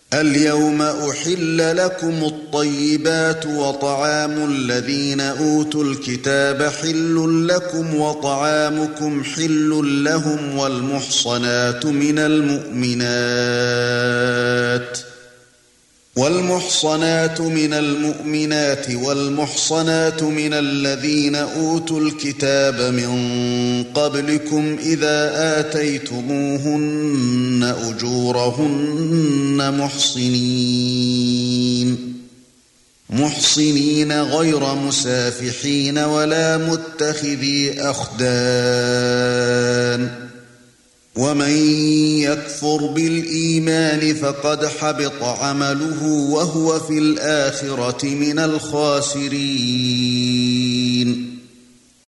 اليوم أحل لكم الطيبات وطعام الذين أوتوا الكتاب حل لكم وطعامكم حل لهم والمحصنات من المؤمنات والمحصنات من الذين أوتوا الكتاب من قبلكم إذا آتيتموهن أجورهن محصنين غير مسافحين ولا متخذي أخدان ومن يكفر بالإيمان فقد حبط عمله وهو في الآخرة من الخاسرين